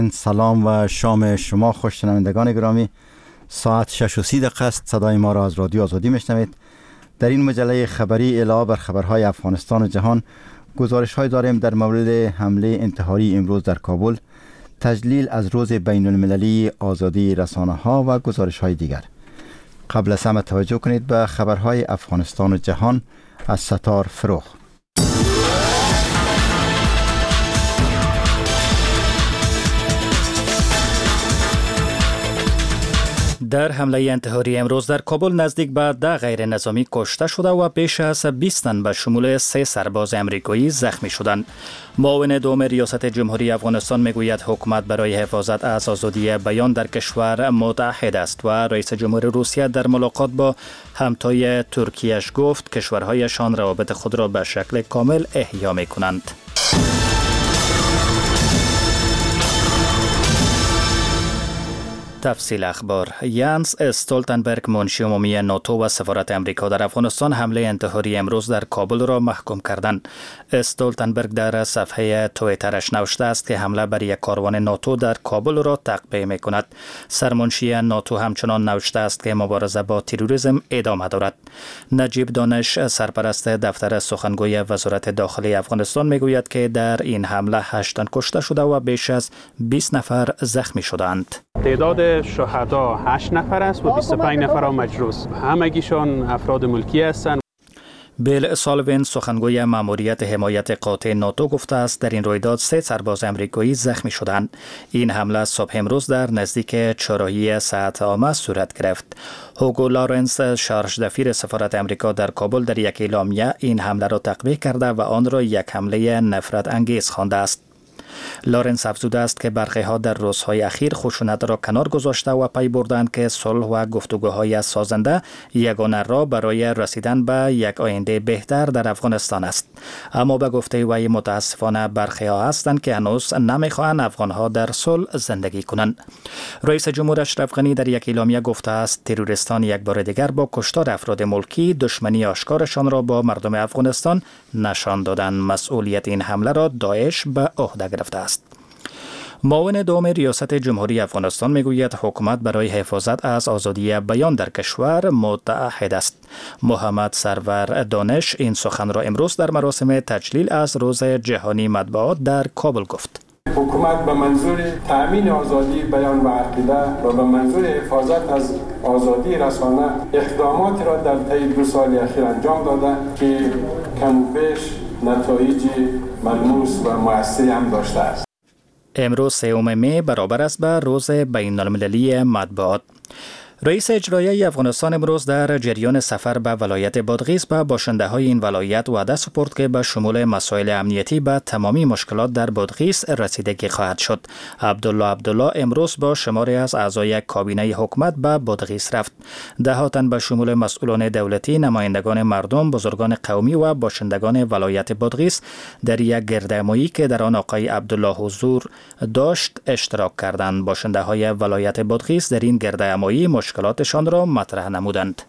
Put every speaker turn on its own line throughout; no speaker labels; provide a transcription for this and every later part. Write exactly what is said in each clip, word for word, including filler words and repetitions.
سلام و شام شما خوش شنوندگان گرامی. ساعت شش و سی دقیقه است. صدای ما را از رادیو آزادی میشنوید. در این مجله خبری علاوه بر خبرهای افغانستان و جهان، گزارش های داریم در مورد حمله انتحاری امروز در کابل، تجلیل از روز بین المللی آزادی رسانه ها و گزارش های دیگر. قبل از همه توجه کنید به خبرهای افغانستان و جهان از ستار فروغ.
در حمله انتحاری امروز در کابل نزدیک به ده غیر نظامی کشته شده و بیش از بیست تن به شمول سه سرباز امریکایی زخمی شدند. معاون دوم ریاست جمهوری افغانستان میگوید حکومت برای حفاظت از آزادی بیان در کشور متحد است و رئیس جمهور روسیه در ملاقات با همتای ترکیهش گفت کشورهایشان روابط خود را به شکل کامل احیا میکنند. تفصیل اخبار. یانس استولتنبرگ منشی عمومی ناتو و سفارت امریکا در افغانستان حمله انتحاری امروز در کابل را محکوم کردند. استولتنبرگ در صفحه توییترش نوشته است که حمله بر یک کاروان ناتو در کابل را تقبیح می‌کند. سرمنشی ناتو همچنان نوشته است که مبارزه با تروریسم ادامه دارد. نجیب دانش سرپرست دفتر سخنگوی وزارت داخلی افغانستان میگوید که در این حمله هشت تن کشته شده و بیش از بیست نفر زخمی شدند.
تعداد شهدا هشت نفر است و بیست و پنج نفر مجروح. همگیشان افراد ملکی هستند.
بیل سالوین سخنگوی ماموریت حمایت قاطع ناتو گفته است در این رویداد سه سرباز امریکایی زخمی شدند. این حمله صبح امروز در نزدیک چهارراهی ساعت عامه صورت گرفت. هوگو لارنس شارژ دفیر سفارت امریکا در کابل در یک اعلامیه این حمله را تقبیح کرده و آن را یک حمله نفرت انگیز خوانده است. لارنس افزوده است که برخی ها در روزهای اخیر خشونت را کنار گذاشته و پی بردند که صلح و گفتگوهای سازنده یگانه راه برای رسیدن به یک آینده بهتر در افغانستان است. اما به گفته وی متاسفانه برخی ها هستند که هنوز نمیخواهند افغان ها در صلح زندگی کنند. رئیس جمهور اشرف غنی در یک اعلامیه گفته است تروریستان یک بار دیگر با کشتار افراد ملکی دشمنی آشکارشان را با مردم افغانستان نشان دادند. مسئولیت این حمله را داعش به عهده گرفته است. معاون دوم ریاست جمهوری افغانستان میگوید حکومت برای حفاظت از آزادی بیان در کشور متحد است. محمد سرور دانش این سخن را امروز در مراسم تجلیل از روز جهانی مطبوعات در کابل گفت.
حکومت به منظور تأمین آزادی بیان و عقیده و به منظور حفاظت از آزادی رسانه اقدامات را در طی دو سال اخیر انجام داده که کم و بیش نتایج ملموس و مؤثری هم داشته است.
امروز سوم می برابر است به روز بین المللی مطبوعات. رئیس اجرایی افغانستان امروز در جریان سفر به ولایت بادغیس به باشنده های این ولایت وعده سپرد که به شمول مسائل امنیتی به تمامی مشکلات در بادغیس رسیدگی خواهد شد. عبدالله عبدالله امروز با شماری از اعضای کابینه حکومت به بادغیس رفت. ده ها تن به شمول مسئولان دولتی، نمایندگان مردم، بزرگان قومی و باشندگان ولایت بادغیس در یک گردهمایی که در آن آقای عبدالله حضور داشت اشتراک کردند. باشنده های ولایت بادغیس در این گردهمایی مشکلاتشان را مطرح نمودند.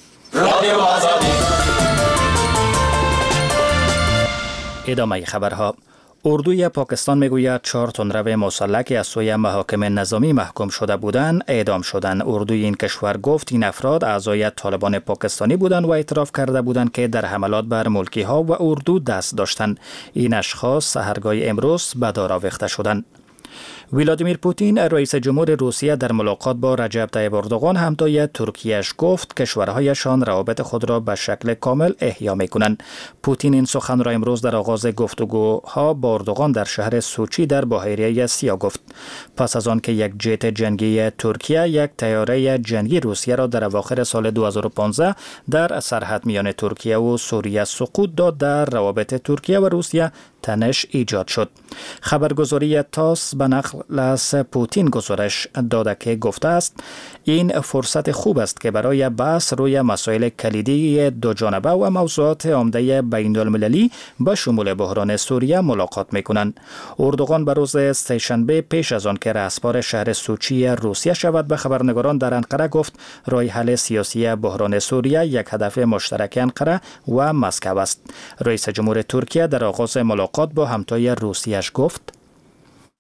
ادامه خبرها. اردوی پاکستان میگوید چهار تندرو مسلح که از سوی محاکم نظامی محکوم شده بودند اعدام شدند. اردوی این کشور گفت این افراد اعضای طالبان پاکستانی بودند و اعتراف کرده بودند که در حملات بر ملکی ها و اردو دست داشتند. این اشخاص سحرگاه امروز به دار آویخته شدند. ولادیمیر پوتین رئیس جمهور روسیه در ملاقات با رجب طیب اردوغان همتای ترکیهش گفت کشورهایشان روابط خود را به شکل کامل احیا می‌کنند. پوتین این سخن را امروز در آغاز گفتگوها با اردوغان در شهر سوچی در بحیره سیا گفت. پس از آن که یک جت جنگی ترکیه یک طیاره جنگی روسیه را در اواخر سال دو هزار و پانزده در سرحد میان ترکیه و سوریه سقوط داد، در روابط ترکیه و روسیه تنش ایجاد شد. خبرگزاری تاس به نقل از پوتین گزارش داده که گفته است این فرصت خوب است که برای بحث روی مسائل کلیدی دو جانبه و موضوعات عمده بین المللی به شمول بحران سوریه ملاقات میکنند. اردوغان به روز سه‌شنبه پیش از آن که رهسپار شهر سوچی روسیه شود به خبرنگاران در انقره گفت راه حل سیاسی بحران سوریه یک هدف مشترک انقره و مسکو است. رئیس جمهور ترکیه در آغاز ملاقات با همتای روسیه‌اش گفت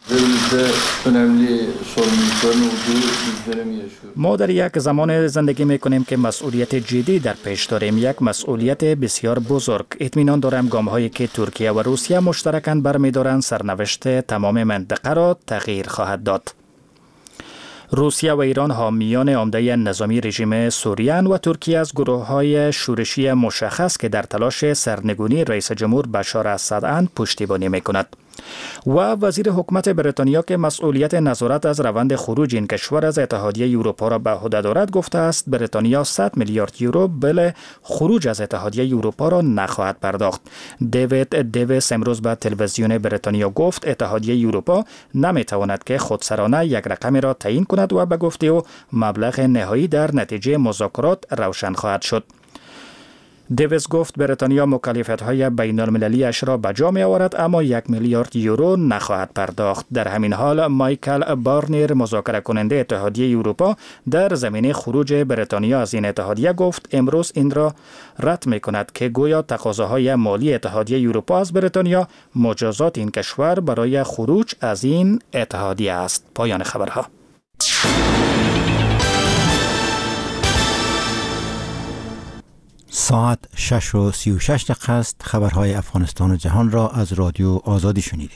ما در یک زمان زندگی میکنیم که مسئولیت جدی در پیش داریم، یک مسئولیت بسیار بزرگ. اطمینان دارم گام هایی که ترکیه و روسیه مشترکاً برمی‌دارند سرنوشت تمام منطقه را تغییر خواهد داد. روسیه و ایران حامیان عمده نظامی رژیم سوریه و ترکیه از گروه‌های شورشی مشخص که در تلاش سرنگونی رئیس جمهور بشار اسد اند پشتیبانی می‌کند. و وزیر حکومت بریتانیا که مسئولیت نظارت از روند خروج این کشور از اتحادیه اروپا را به عهده دارد گفته است بریتانیا صد میلیارد یورو بل خروج از اتحادیه اروپا را نخواهد پرداخت. دیوید دیویس امروز به تلویزیون بریتانیا گفت اتحادیه اروپا نمیتواند که خودسرانه یک رقمی را تعیین کند و به گفته او مبلغ نهایی در نتیجه مذاکرات روشن خواهد شد. دیویس گفت بریتانیا مکلفیت‌های بین‌المللی‌اش را به جا می‌آورد اما یک میلیارد یورو نخواهد پرداخت. در همین حال مایکل بارنیر مذاکره کننده اتحادیه اروپا در زمینه خروج بریتانیا از این اتحادیه گفت امروز این را رد می‌کند که گویا تقاضاهای مالی اتحادیه اروپا از بریتانیا مجازات این کشور برای خروج از این اتحادیه است. پایان خبرها.
ساعت شش و سی و شش دقیقه است. خبرهای افغانستان و جهان را از رادیو آزادی شنیدید.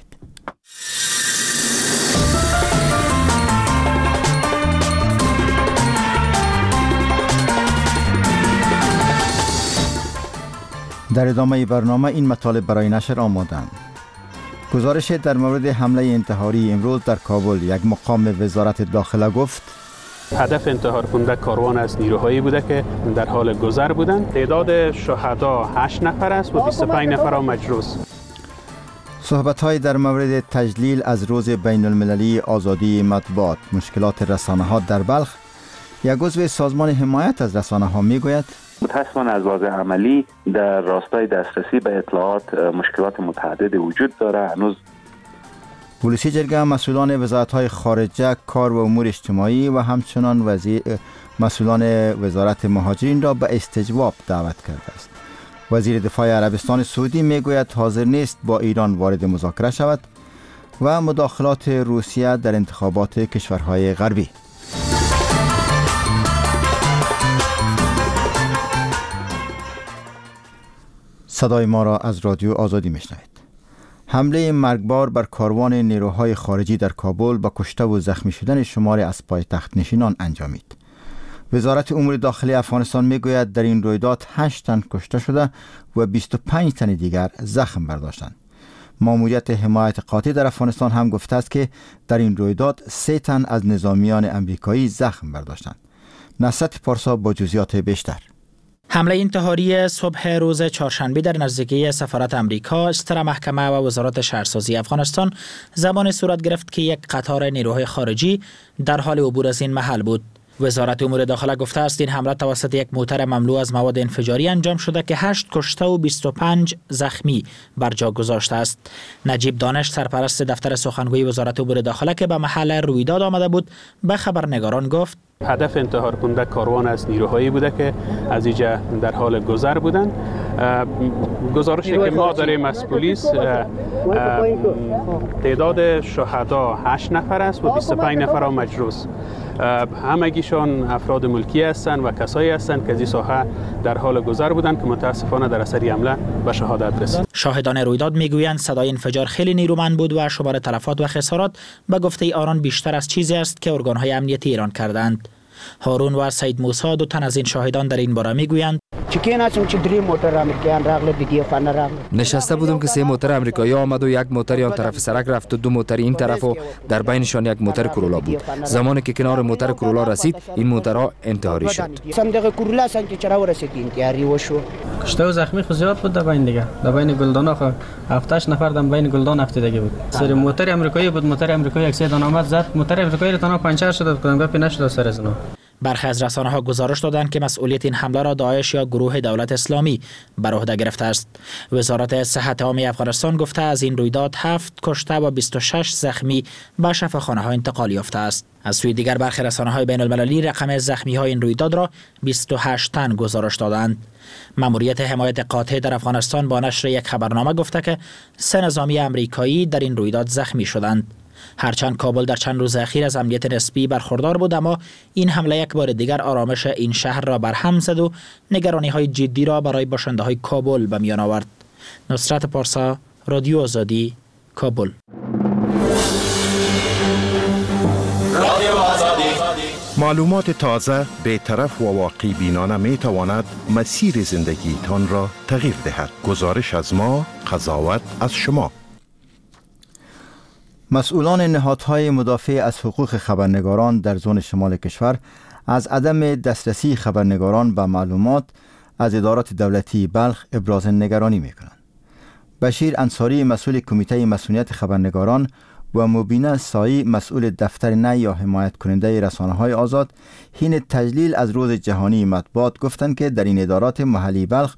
در ادامه برنامه این مطالب برای نشر آمادند. گزارش در مورد حمله انتحاری امروز در کابل، یک مقام وزارت داخله گفت
هدف انتحار کننده کاروان از نیروهایی بوده که در حال گذر بودند. تعداد شهدا هشت نفر است و بیست و پنج نفر را مجروح.
صحبت‌های در مورد تجلیل از روز بین المللی آزادی مطبوعات، مشکلات رسانه‌ها در بلخ. یک عضو سازمان حمایت از رسانه‌ها میگوید
متاسفانه از لحاظ عملی در راستای دسترسی به اطلاعات مشکلات متعدد وجود داره. هنوز
پلیسی جرگه مسئولان وزارت‌های خارجه، کار و امور اجتماعی و همچنان وزیر مسئولان وزارت مهاجرین را به استجواب دعوت کرده است. وزیر دفاع عربستان سعودی میگوید حاضر نیست با ایران وارد مذاکره شود و مداخلات روسیه در انتخابات کشورهای غربی. صدای ما را از رادیو آزادی میشنوید. حمله مرگبار بر کاروان نیروهای خارجی در کابل با کشته و زخمی شدن شماری از پایتخت نشینان انجامید. وزارت امور داخلی افغانستان میگوید در این رویداد هشت تن کشته شده و بیست و پنج تن دیگر زخم برداشتند. ماموریت حمایت قاطع در افغانستان هم گفته است که در این رویداد سه تن از نظامیان امریکایی زخم برداشتند. نصرت پارسا با جزئیات بیشتر.
حمله انتحاری صبح روز چهارشنبه در نزدیکی سفارت امریکا، ستر محکمه و وزارت شهرسازی افغانستان زمان صورت گرفت که یک قطار نیروهای خارجی در حال عبور از این محل بود. وزارت امور داخله گفته است این حمله توسط یک موتر مملو از مواد انفجاری انجام شده که هشت کشته و بیست و پنج زخمی بر جا گذاشته است. نجیب دانش، سرپرست دفتر سخنگوی وزارت امور داخله که به محل رویداد آمده بود، به خبرنگاران گفت
هدف انتحار کننده کاروان از نیروهایی بوده که از اینجا در حال گذر بودند. گزارشی که ما داریم از پلیس تعداد شهدا هشت نفر است و بیست و پنج نفر را مجروح. همگیشان افراد ملکی هستند و کسایی هستند که از این ساحه در حال گذر بودند که متاسفانه در اثر حمله به شهادت رسید.
شاهدان رویداد میگویند صدای انفجار خیلی نیرومند بود و شمار تلفات و خسارات به گفته آنان بیشتر از چیزی است که ارگان‌های امنیتی ایران کردند. هارون و سید موسی، دو تن از این شاهدان در این باره میگویند
نشسته بودم که سه موتر امریکایی آمد و یک موتر آن طرف سرک رفت و دو موتر این طرف و در بینشان یک موتر کرولا بود. زمانی که کنار موتر کرولا رسید این موترها انتحاری شد.
کشته و زخمی خو زیاد بود. در بین دیگه در بین گلدان خو هفت هشت نفر در بین گلدان افتادگی بود. سر موتر امریکایی بود. موتر امریکایی یک سه دانه آمد زد. موتر امریکایی رو تنها پنچر شد. کدام گپی نشد سر از اون.
برخی از رسانه‌ها گزارش دادند که مسئولیت این حمله را داعش یا گروه دولت اسلامی بر عهده گرفته است. وزارت صحت عامه افغانستان گفته از این رویداد هفت کشته و بیست و شش زخمی به شفاخانه‌ها انتقال یافته است. از سوی دیگر برخی رسانه‌های بین‌المللی رقم زخمی‌های این رویداد را بیست و هشت تن گزارش دادند. ماموریت حمایت قاطع در افغانستان با نشر یک خبرنامه گفته که سه نظامی امریکایی در این رویداد زخمی شدند. هرچند کابل در چند روز اخیر از امنیت نسبی برخوردار بود، اما این حمله یک بار دیگر آرامش این شهر را برهم زد و نگرانی های جدی را برای باشنده های کابل به میان آورد. نصرت پارسا، رادیو آزادی، کابل.
معلومات تازه، بی‌طرف و واقعی بینانه می تواند مسیر زندگی تان را تغییر دهد. گزارش از ما، قضاوت از شما.
مسئولان نهادهای مدافع از حقوق خبرنگاران در زون شمال کشور از عدم دسترسی خبرنگاران به معلومات از ادارات دولتی بلخ ابراز نگرانی می کنند. بشیر انصاری مسئول کمیته مسئولیت خبرنگاران و مبینه سایی مسئول دفتر نی یا حمایت کننده رسانه‌های آزاد حین تجلیل از روز جهانی مطبوعات گفتند که در این ادارات محلی بلخ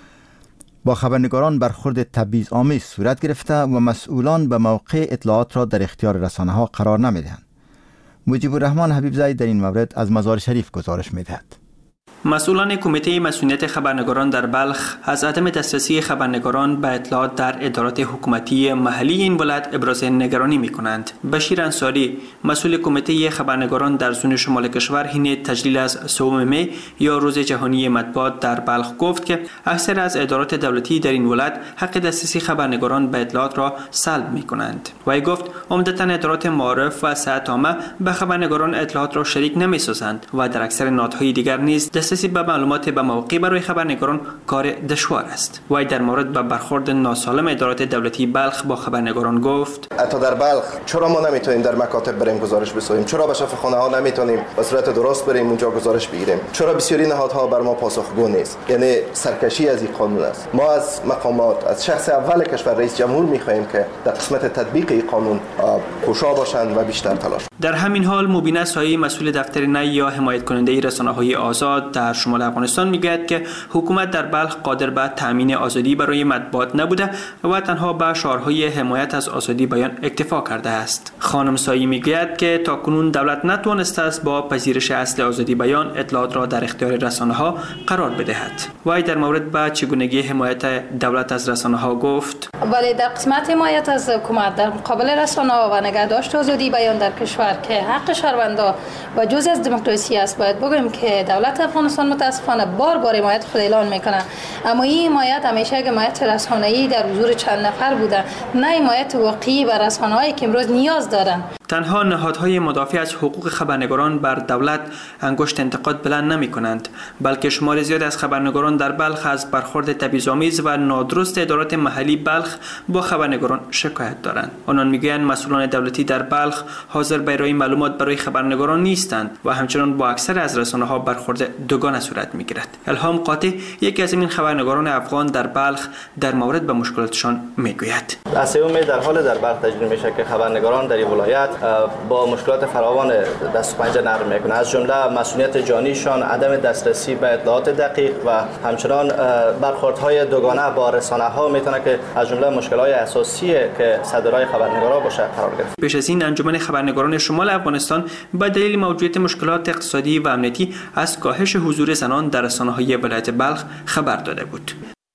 با خبرنگاران برخورد تبعیض آمیز صورت گرفته و مسئولان به موقع اطلاعات را در اختیار رسانه‌ها قرار نمی‌دهند. مجیب الرحمن حبیبزایی در این مورد از مزار شریف گزارش می‌دهد.
مسئولان کمیته مسئولیت خبرنگاران در بلخ از عدم دسترسی خبرنگاران به اطلاعات در ادارات حکومتی محلی این ولایت ابراز نگرانی می کنند. بشیر انصاری مسئول کمیته خبرنگاران در زون شمال کشور حین تجلیل از سوم می یا روز جهانی مطبوعات در بلخ گفت که اکثر از ادارات دولتی در این ولایت حق دسترسی خبرنگاران به اطلاعات را سلب می کنند. وی گفت عمدتاً ادارات معارف و صحت عامه به خبرنگاران اطلاعات را شریک نمی سازند و در اکثر نهادهای دیگر نیز دسترسی به معلومات به موقع برای خبرنگاران کار دشوار است. وی در مورد به برخورد ناسالم ادارات دولتی بلخ با خبرنگاران گفت:
حتی در بلخ چرا ما نمیتونیم در مکاتب بریم گزارش بسازیم؟ چرا به شفاخانه ها نمیتونیم به صورت درست بریم اونجا گزارش بگیریم؟ چرا بسیاری نهادها بر ما پاسخگو نیست؟ یعنی سرکشی از این قانون است. ما از مقامات، از شخص اول کشور رئیس جمهور میخواهیم که در قسمت تطبیق این قانون کوشا باشند و بیشتر تلاش.
در همین حال مبینه سایی مسئول دفتر نی یا حمایت کننده رسانه‌های آزاد در شمال افغانستان میگوید که حکومت در بلخ قادر به تامین آزادی برای مطبوعات نبوده و تنها به شعارهای حمایت از آزادی بیان اکتفا کرده است. خانم سایی میگوید که تاکنون دولت نتوانسته است با پذیرش اصل آزادی بیان اطلاعات را در اختیار رسانه‌ها قرار بدهد. وی در مورد به چگونگی حمایت دولت از رسانه‌ها گفت:
ولی در قسمت حمایت از حکومت در مقابل رسانه‌ها و نگهداشت آزادی بیان در کشور که حق شهروندان و جزء از دموکراسی است، باید بگوییم که دولت افغانستان متاسفانه بار بار حمایت خود اعلان میکنه، اما این حمایت همیشه یک حمایت رسانه‌ای در حضور چند نفر بوده، نه حمایت واقعی بر رسانه‌هایی که امروز نیاز دارند.
تنها نهادهای مدافع از حقوق خبرنگاران بر دولت انگشت انتقاد بلند نمی کنند، بلکه شمار زیاد از خبرنگاران در بلخ از برخورد تبعیض‌آمیز و نادرست ادارات محلی بلخ با خبرنگاران شکایت دارند. آنان میگویند مسئولان دولتی در بلخ حاضر به ارائه معلومات برای خبرنگاران نیستند و همچنان با اکثر از رسانه‌ها برخورد دوگانه صورت میگیرد. الهام قاطع یکی از این خبرنگاران افغان در بلخ در مورد به مشکلاتشان میگوید:
اسیوم در حال در بلخ تجربه میشه که خبرنگاران در این ولایت با مشکلات فراوان دست و پنجه نرم میکنه، از جمله مسئولیت جانیشان، عدم دسترسی به اطلاعات دقیق و همچنان برخوردهای دوگانه با رسانه‌ها میتونه که از جمله مشکلات اساسی که صدرای خبرنگارا باشه قرار گرفت.
پیش از این انجمن خبرنگاران شمال افغانستان به دلیل موجودیت مشکلات اقتصادی و امنیتی از کاهش حضور زنان در رسانه‌های ولایت بلخ خبر داده بود.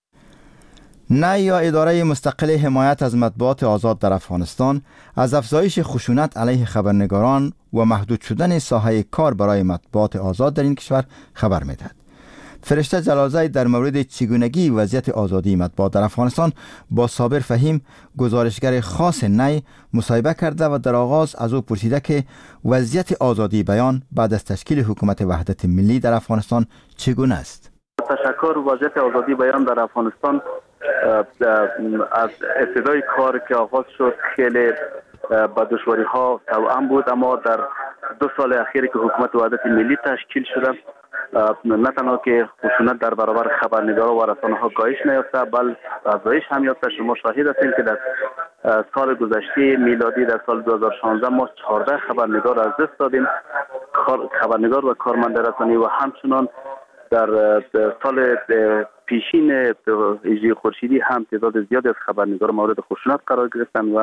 نی یا اداره مستقل حمایت از مطبوعات آزاد در افغانستان از افزایش خشونت علیه خبرنگاران و محدود شدن ساحه کار برای مطبوعات آزاد در این کشور خبر می‌دهد. فرشته جلالزی در مورد چگونگی وضعیت آزادی مطبوعات در افغانستان با صابر فهیم گزارشگر خاص نی مصاحبه کرده و در آغاز از او پرسیده که وضعیت آزادی بیان بعد از تشکیل حکومت وحدت ملی در افغانستان چگونه است.
تشکر. وضعیت آزادی بیان در افغانستان از ابتدای کار که آغاز شد خیلی با دشواری ها توأم بود، اما در دو سال اخیری که حکومت وحدت ملی تشکیل شده نه تنها که خشونت در برابر خبرنگاران و رسانه‌ها کاهش نیافته بل افزایش هم یافته. شما شاهد هستید که در سال گذشته میلادی در سال دو هزار و شانزده ما چهارده خبرنگار از دست دادیم، خبرنگار و کارمند رسانه‌ای، و همچنان در سال پیشین هجری خورشیدی هم تعداد زیادی از خبرنگاران مورد خشونت قرار گرفتند و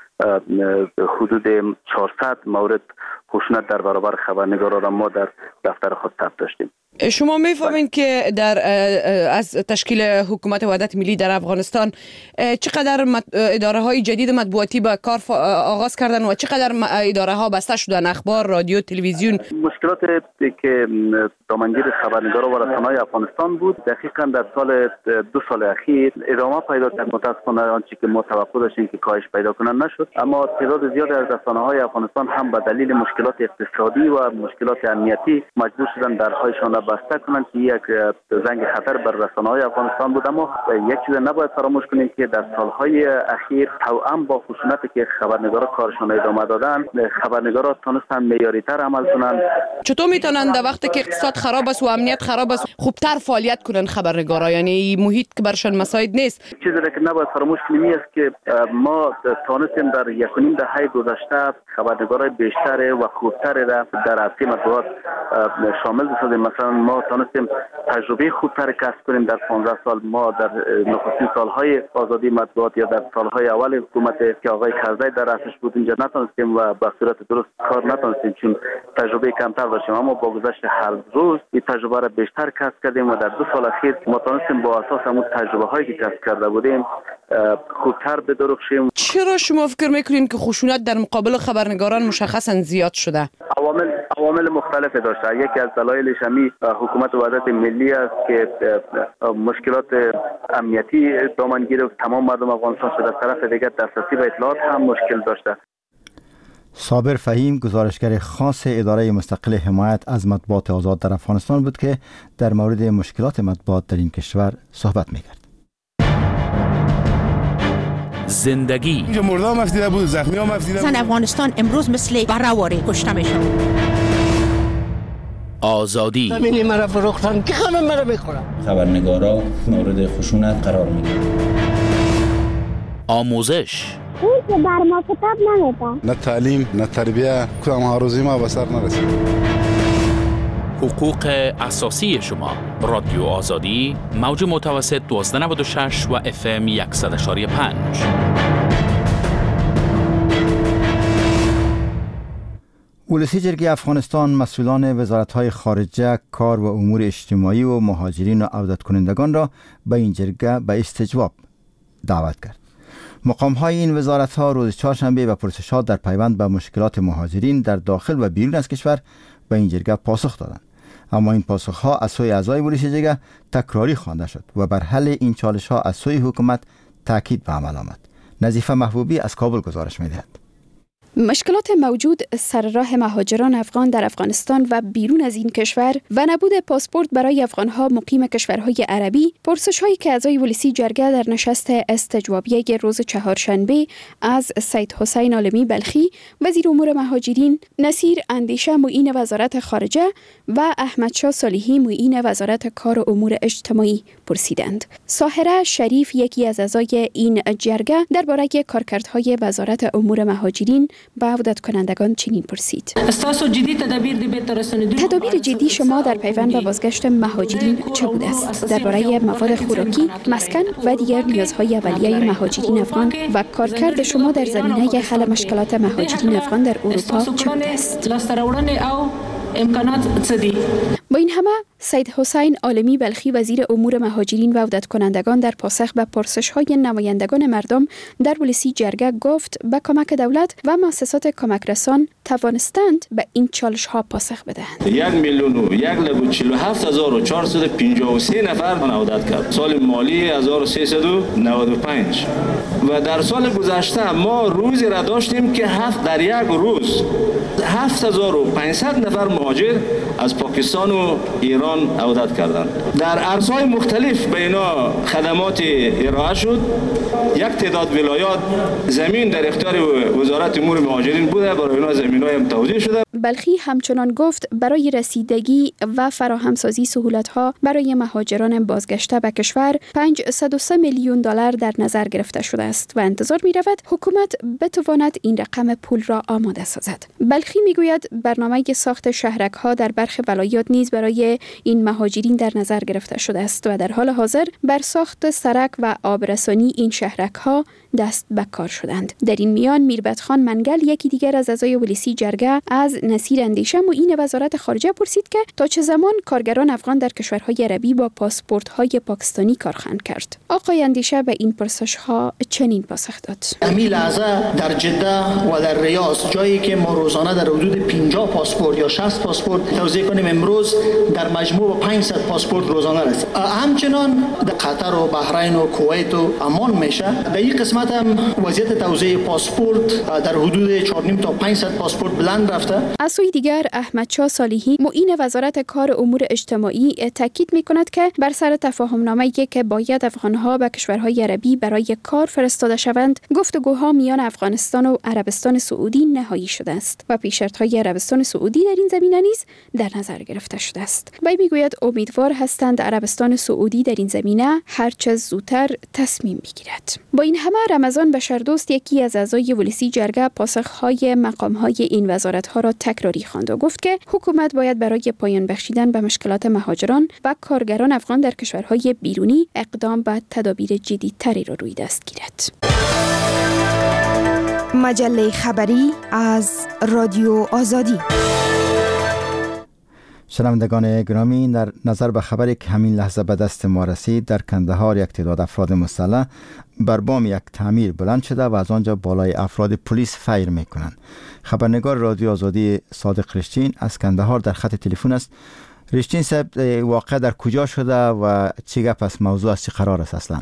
حدود چهارصد مورد خشونت در برابر خبرنگاران را ما در دفتر خود ثبت داشتیم.
شما میفهمین که در از تشکیل حکومت وحدت ملی در افغانستان چقدر اداره های جدید مطبوعاتی به کار آغاز کردن و چقدر اداره ها بسته شدن، اخبار، رادیو، تلویزیون؟
مشکلات که دامنگیر خبرنگارا و رسانه‌های افغانستان بود دقیقاً در سال دو سال اخیر ادامه پیدا کرد. متاسفانه آنچه که ما توقع داشتیم که کاهش پیدا کنن نشد، اما تعداد زیادی از رسانه‌های افغانستان هم به دلیل مشکلات اقتصادی و مشکلات امنیتی مجبور شدن درهایشان را بسته کنند که یک زنگ خطر بر رسانه‌های افغانستان بود. اما یک چیز نباید فراموش کنیم که در سالهای اخیر توأم با خشونتی که خبرنگارا کارشان ادامه دادن، خبرنگارا تونستن معیاری‌تر عمل کنند.
چطور میتونن در وقتی که اقتصاد خراب است و امنیت خراب است خوبتر فعالیت کنن خبرنگارا؟ یعنی محیط که برشان مساعد نیست.
چیزی که نباید فراموش کنیم است که ما تونستیم در یک و نیم دهه گذشته خبرنگارای بیشتر و خوبتر را در عرصه مطبوعات شامل بسازیم. مثلا ما تونستیم تجربه خوبتر کسب کنیم در پانزده سال. ما در نخستین سالهای آزادی مطبوعات یا در سالهای اول حکومت که آقای کرزی در رأسش بود اینجا نتونستیم و به صورت درست کار نتونستیم چون تجربه کمتر داشتیم، اما با گذشت هر روز این تجربه را بیشتر کسب کردیم و در دو سال اخیر ما تونستیم با اساس همون تجربه هایی که کسب کرده بودیم خوبتر بدرخشیم.
چرا شما فکر میکنین که خشونت در مقابل خبرنگاران مشخصا زیاد شده؟
عوامل عوامل مختلفی داشته. یکی از دلایلش همین حکومت وحدت ملی است که مشکلات امنیتی دامنگیر تمام مردم افغانستان شده. از طرف دیگر دسترسی به اطلاعات هم مشکل داشته.
صابر فهیم گزارشگر خاص اداره مستقل حمایت از مطبوعات آزاد در افغانستان بود که در مورد مشکلات مطبوعات در این کشور صحبت می‌کرد.
زندگی
اینجا مرده هم افتیده بود، زخمی هم افتیده بود.
زن افغانستان امروز مثل برهواره کشته میشن.
آزادی
همینی مرا فروختن که همه مرا میخورن.
خبرنگارا مورد خشونت قرار میگیرن.
آموزش
اون که بر ما کتاب نمیدن.
نه تعلیم نه تربیه کدام هاروزی ما به سر نرسید.
حقوق اساسی شما. رادیو آزادی موج متوسط دوازده نود و شش و اف ام صد و پنج.
ولسی جرگه افغانستان مسئولان وزارت‌های خارجه، کار و امور اجتماعی و مهاجرین و عودت کنندگان را به این جرگه به استجواب دعوت کرد. مقام‌های این وزارت‌ها روز چهارشنبه به پرسش‌ها در پیوند به مشکلات مهاجرین در داخل و بیرون از کشور به این جرگه پاسخ دادند. اما این پاسخ‌ها از سوی اعضای ولسی جرگه تکراری خوانده شد و بر حل این چالش‌ها از سوی حکومت تاکید به عمل آمد. نظیفه محبوبی از کابل گزارش می‌دهد.
مشکلات موجود سر راه مهاجران افغان در افغانستان و بیرون از این کشور و نبود پاسپورت برای افغانها مقیم کشورهای عربی، پرسش‌هایی که اعضای ولسی جرگه در نشست استجوابیه روز چهارشنبه از سید حسین عالمی بلخی وزیر امور مهاجرین، نصیر اندیشه معین وزارت خارجه و احمد شاه صالحی معین وزارت کار و امور اجتماعی پرسیدند. ساحره شریف یکی از اعضای این جرگه درباره کارکردهای وزارت امور مهاجرین با عودت کنندگان چنین پرسید: تدابیر جدی شما در پیوند به بازگشت مهاجرین چه بوده است؟ درباره مواد خوراکی، مسکن و دیگر نیازهای اولیه مهاجرین افغان و کارکرد شما در زمینه حل مشکلات مهاجرین افغان در اروپا چه بوده است؟ امکانات څه دي؟ با این همه سید حسین عالمی بلخی وزیر امور مهاجرین و عودت کنندگان در پاسخ به پرسش‌های نمایندگان مردم در ولسی جرگه گفت به کمک دولت و مؤسسات کمک رسان توانستند به این چالش‌ها پاسخ بدهند.
یک میلیون و یک لک و چهل و هفت هزار و چهارصد و پنجاه و سه نفر عودت کرد. سال مالی هزار و سیصد و نود و پنج و در سال گذشته ما روزی را داشتیم که هفت در یک روز هفت هزار و پانصد نفر مهاجر از پاکستان و ایران عودت کردند. در ارزهای مختلف به اینا خدمات ارائه شد. یک تعداد ولایات زمین در اختیار وزارت امور مهاجرین بوده، برای اینا زمین‌های هم توزیع شده.
بلخی همچنان گفت برای رسیدگی و فراهمسازی سهولت‌ها برای مهاجران بازگشته به کشور پانصد و سه میلیون دلار در نظر گرفته شده است و انتظار می‌رود حکومت بتواند این رقم پول را آماده سازد. بلخی می‌گوید برنامه ساخت شهرک‌ها در برخی ولایات نیز برای این مهاجرین در نظر گرفته شده است و در حال حاضر بر ساخت سرک و آبرسانی این شهرک‌ها دست به کار شدند. در این میان میربتخان منگل یکی دیگر از اعضای ولسی جرگه از نصیر اندیشه معین وزارت خارجه پرسید که تا چه زمان کارگران افغان در کشورهای عربی با پاسپورت‌های پاکستانی کار خواهند کرد. آقای اندیشه به این پرسش‌ها چنین پاسخ داد:
همین لحظه در جده و در ریاض جایی که ما روزانه در حدود پنجاه پاسپورت یا شصت پاسپورت توزیع کنیم، امروز در مجموع پانصد پاسپورت روزانه رسید. همچنان در قطر و بحرین و کویت و عمان میشه. در این قسمت هم وضعیت توزیع پاسپورت در حدود چهار و نیم تا پانصد پاسپورت بلند رفته.
از سوی دیگر احمد شاه صالحی معین وزارت کار امور اجتماعی تاکید می‌کند که بر سر تفاهم‌نامه‌ای که باید افغان‌ها به کشورهای عربی برای کار فرستاده شوند، گفتگوها میان افغانستان و عربستان سعودی نهایی شده است و پیشرفت‌های عربستان سعودی در این زمینه نیز در نظر گرفته شده است. وی میگوید امیدوار هستند عربستان سعودی در این زمینه هرچه زودتر تصمیم بگیرد. با این همه رمضان بشردوست یکی از اعضای ولسی جرگه پاسخ‌های مقام‌های این وزارت‌ها را تکراری خواند و گفت که حکومت باید برای پایان بخشیدن به مشکلات مهاجران و کارگران افغان در کشورهای بیرونی اقدام به تدابیر جدیدتری را روی دست گیرد.
مجله خبری از رادیو آزادی.
شنوندگان گرامی، در نظر به خبری که همین لحظه به دست ما رسید، در کندهار یک تعداد افراد مسلح بر بام یک تعمیر بلند شده و از آنجا بالای افراد پلیس فیر میکنند. خبرنگار رادیو آزادی صادق رشتین از کندهار در خط تلفن است. رشتین صاحب، واقع در کجا شده و چی گپ است؟ موضوع از چی قرار است اصلا؟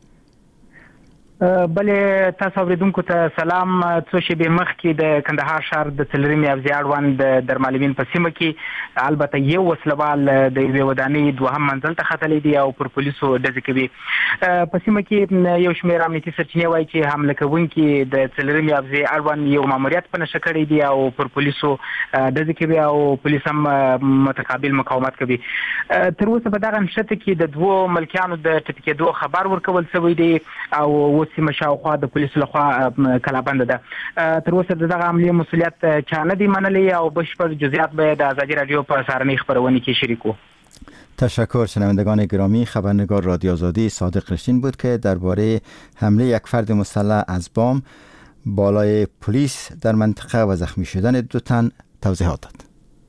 بله، تاسو اوریدونکو ته سلام. څو شېبې مخکې د کندهار ښار د څلورمې حفظې اړوند در معلمین په سیمه کې البته یو وسلوال د یوې ودانۍ دوهم منزل ته ختلی دی او پر پولیسو ډزې کوي. په سیمه کې یو شمېر امنیتي سرچینې وایي چې حمله کوونکي د څلورمې حفظې اړوند یو ماموریت په نښه کړی دی او پر پولیسو ډزې کوي او پولیس هم متقابل مقاومت کوي. تر اوسه په دغه نښته کې د دوو ملکیانو د ټپي کېدو خبر ورکول شوی دی او سیمه شاوخوا د پولیسو لخوا کلابند ده. تر اوسه د دغه عملیې مسؤلیت چا نه دی منلی او بشپړ جزئیات به د آزادی رادیو په سهارنۍ خپرونې کې شریکو.
تشکر. شنوندگان گرامی، خبرنگار رادیو آزادی صادق رشتین بود که درباره حمله یک فرد مسلح از بام بالای پلیس در منطقه و زخمی شدن دو تن توضیحات داد.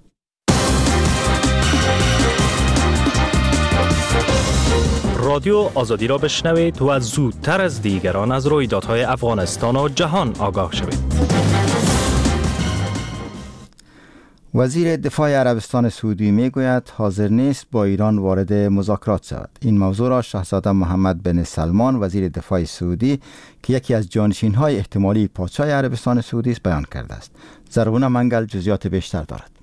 رادیو آزادی را بشنوید و زودتر از دیگران از رویدادهای افغانستان و جهان آگاه شوید.
وزیر دفاع عربستان سعودی میگوید حاضر نیست با ایران وارد مذاکرات شود. این موضوع را شاهزاده محمد بن سلمان وزیر دفاع سعودی که یکی از جانشین‌های احتمالی پادشاه عربستان سعودی است بیان کرده است. زرغونه منگل جزئیات بیشتر دارد.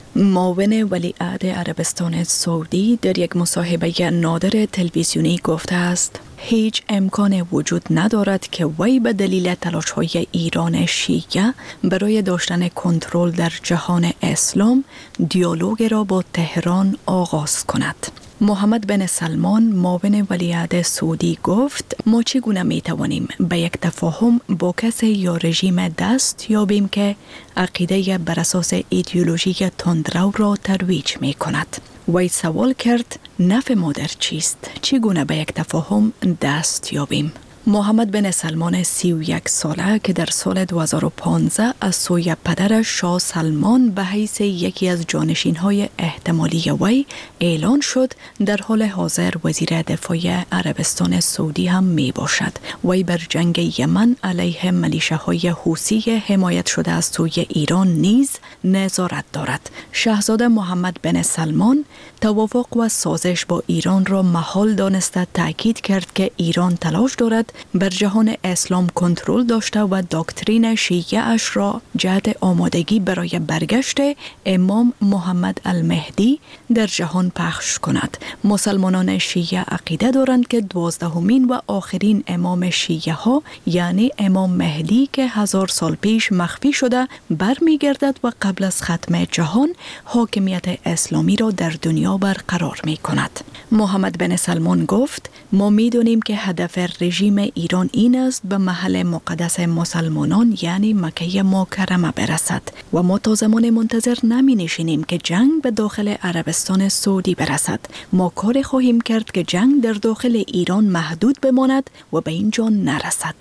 معاون ولیعهد عربستان سعودی در یک مصاحبه نادر تلویزیونی گفته است هیچ امکان وجود ندارد که وی به دلیل تلاش‌های ایران شیعه برای داشتن کنترل در جهان اسلام دیالوگ را با تهران آغاز کند. محمد بن سلمان معاون ولیعهد سعودی گفت ما چگونه می توانیم به یک تفاهم با کسی یا رژیم دست یابیم که عقیده بر اساس ایدئولوژی تندرو را ترویج می کند. وی سوال کرد نفع ما در چیست؟ چگونه به یک تفاهم دست یابیم؟ محمد بن سلمان سی و یک ساله که در سال دو هزار و پانزده از سوی پدرش شاه سلمان به حیث یکی از جانشین‌های احتمالی وی اعلان شد، در حال حاضر وزیر دفاع عربستان سعودی هم می باشد. وی بر جنگ یمن علیه ملیشه‌های حوثی حمایت شده از سوی ایران نیز نظارت دارد. شاهزاده محمد بن سلمان توافق و سازش با ایران را محال دانسته تاکید کرد که ایران تلاش دارد بر جهان اسلام کنترل داشته و داکترین شیعه اش را جهت آمادگی برای برگشت امام محمد المهدی در جهان پخش کند. مسلمانان شیعه عقیده دارند که دوازدهمین و آخرین امام شیعه ها یعنی امام مهدی که هزار سال پیش مخفی شده برمیگردد و قبل از ختم جهان حاکمیت اسلامی را در دنیا برقرار می کند. محمد بن سلمان گفت ما می دونیم که هدف رژیم ایران این است به محل مقدس مسلمانان یعنی مکه مکرمه برسد و ما تا زمان منتظر نمی نشینیم که جنگ به داخل عربستان سعودی برسد. ما کار خواهیم کرد که جنگ در داخل ایران محدود بماند و به اینجا نرسد.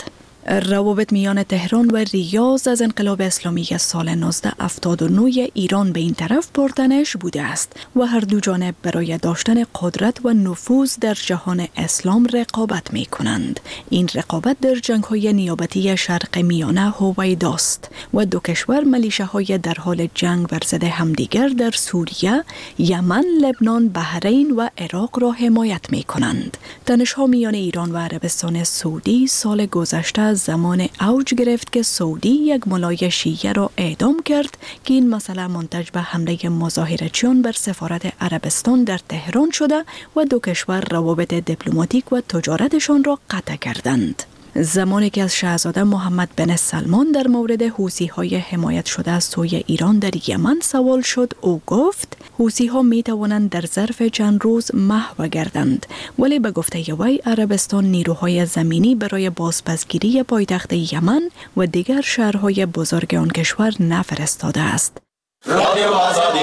روابط میان تهران و ریاض از انقلاب اسلامی سال نوزده هفتاد و نه ایران به این طرف پرتنش بوده است و هر دو جانب برای داشتن قدرت و نفوذ در جهان اسلام رقابت می کنند. این رقابت در جنگ‌های نیابتی شرق میانه هویداست و دو کشور ملیشه‌های در حال جنگ بر ضد همدیگر در سوریه، یمن، لبنان، بحرین و عراق را حمایت می کنند. تنش‌ها میان ایران و عربستان سعودی سال گذشته زمان اوج گرفت که سعودی یک ملای شیعه را اعدام کرد که این مسئله منتج به حمله مظاهرچیان بر سفارت عربستان در تهران شده و دو کشور روابط دیپلماتیک و تجارتشان را قطع کردند. زمانی که از شاهزاده محمد بن سلمان در مورد حوثی‌های حمایت شده از سوی ایران در یمن سوال شد، او گفت حوثی‌ها می توانند در ظرف چند روز محو گردند، ولی به گفته وی عربستان نیروهای زمینی برای بازپسگیری پایتخت یمن و دیگر شهرهای بزرگ آن کشور نفرستاده است.
رادیو آزادی.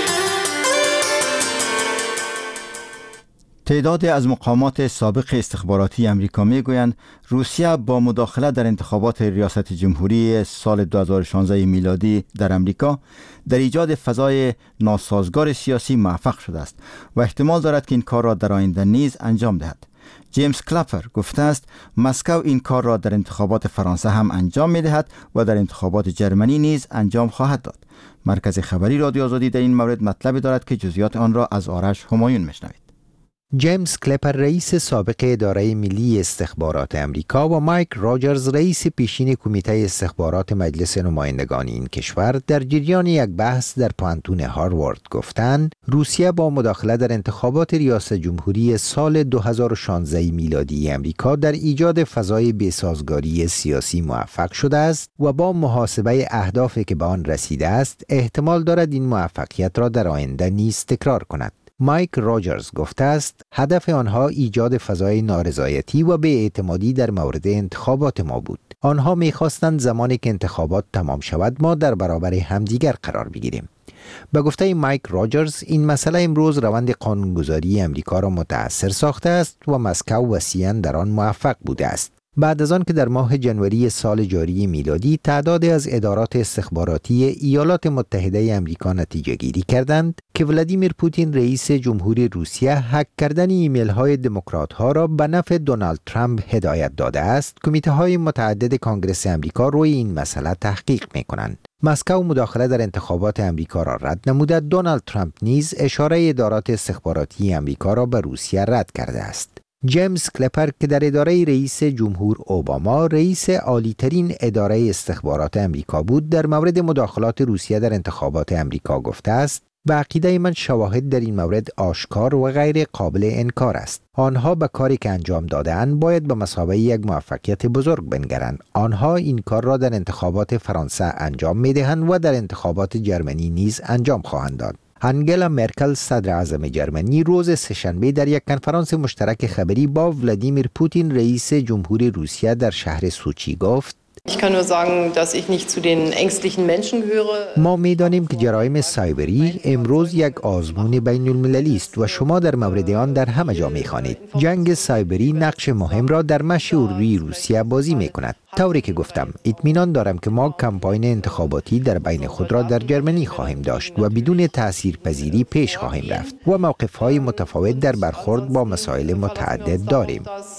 تعدادی از مقامات سابق استخباراتی امریکا میگویند روسیه با مداخله در انتخابات ریاست جمهوری سال دو هزار و شانزده میلادی در امریکا در ایجاد فضای ناسازگار سیاسی موفق شده است و احتمال دارد که این کار را در آینده نیز انجام دهد. جیمز کلپر گفته است مسکو این کار را در انتخابات فرانسه هم انجام می‌دهد و در انتخابات جرمنی نیز انجام خواهد داد. مرکز خبری رادیو آزادی در این مورد مطلبی دارد که جزئیات آن را از آرش همایون میشنوید.
جیمز کلپر رئیس سابق اداره ملی استخبارات امریکا و مایک راجرز رئیس پیشین کمیته استخبارات مجلس نمایندگان این کشور در جریان یک بحث در پانتون هاروارد گفتند روسیه با مداخله در انتخابات ریاست جمهوری سال دو هزار و شانزده میلادی امریکا در ایجاد فضای بی‌سازگاری سیاسی موفق شده است و با محاسبه اهدافی که به آن رسیده است احتمال دارد این موفقیت را در آینده نیز تکرار کند. مایک راجرز گفته است هدف آنها ایجاد فضای نارضایتی و بی‌اعتمادی در مورد انتخابات ما بود. آنها می‌خواستند زمانی که انتخابات تمام شود ما در برابر همدیگر قرار بگیریم. به گفته مایک راجرز این مسئله امروز روند قانونگذاری امریکا را متأثر ساخته است و مسکو وسیعاً در آن موفق بوده است. بعد از آن که در ماه ژانویه سال جاری میلادی تعدادی از ادارات استخباراتی ایالات متحده آمریکا نتیجه گیری کردند که ولادیمیر پوتین رئیس جمهوری روسیه هک کردن ایمیل های دموکرات ها را به نفع دونالد ترامپ هدایت داده است، کمیته های متعدد کانگرس آمریکا روی این مسئله تحقیق می کنند. مسکو مداخله در انتخابات آمریکا را رد نموده، دونالد ترامپ نیز اشاره ادارات استخباراتی آمریکا را به روسیه رد کرده است. جیمز کلپر که در اداره رئیس جمهور اوباما رئیس عالی‌ترین اداره استخبارات امریکا بود در مورد مداخلات روسیه در انتخابات امریکا گفته است به عقیده من شواهد در این مورد آشکار و غیر قابل انکار است. آنها به کاری که انجام داده‌اند باید به مثابه یک موفقیت بزرگ بنگرند. آنها این کار را در انتخابات فرانسه انجام می‌دهند و در انتخابات جرمنی نیز انجام خواهند داد. انگلا مرکل صدر اعظم جرمنی روز سه‌شنبه در یک کنفرانس مشترک خبری با ولادیمیر پوتین رئیس جمهوری روسیه در شهر سوچی گفت
Ich kann nur sagen, dass ich nicht zu den ängstlichen Menschen gehöre.
ما می‌دانیم که جرایم سایبری امروز یک آزمون بین المللی است و شما در مورد آن در همه جا می‌خوانید. جنگ سایبری نقش مهم را در مشی اروری روسیه بازی می‌کند. طوری که گفتم اطمینان دارم که ما کمپاین انتخاباتی در بین خود را در جرمنی خواهیم داشت و بدون تاثیرپذیری پیش خواهیم رفت و موقف‌های متفاوت در برخورد با مسائل متعدد داریم.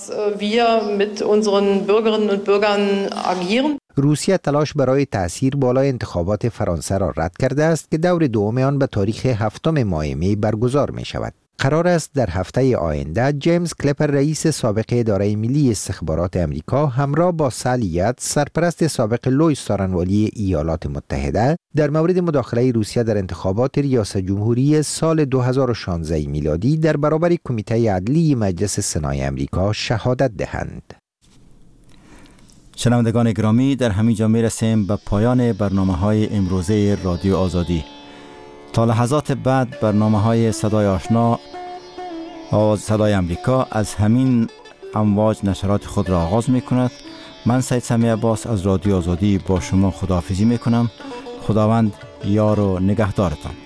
روسیه تلاش برای تأثیر بالای انتخابات فرانسه را رد کرده است که دور دوم آن به تاریخ هفتم ماه می برگزار می شود. قرار است در هفته آینده جیمز کلپر رئیس سابق اداره ملی استخبارات امریکا همراه با سالی یاتس سرپرست سابق لوی سارنوالی ایالات متحده در مورد مداخله روسیه در انتخابات ریاست جمهوری سال دو هزار و شانزده میلادی در برابر کمیته عدلی مجلس سنای امریکا شهادت دهند.
شنوندگان گرامی، در همین جا میرسیم به پایان برنامه‌های امروزه رادیو آزادی. تا لحظات بعد برنامه‌های صدای آشنا آواز صدای امریکا از همین امواج نشرات خود را آغاز می‌کند. من سید سمیع عباس از رادیو آزادی با شما خداحافظی می‌کنم. خداوند یار و نگهدارتان.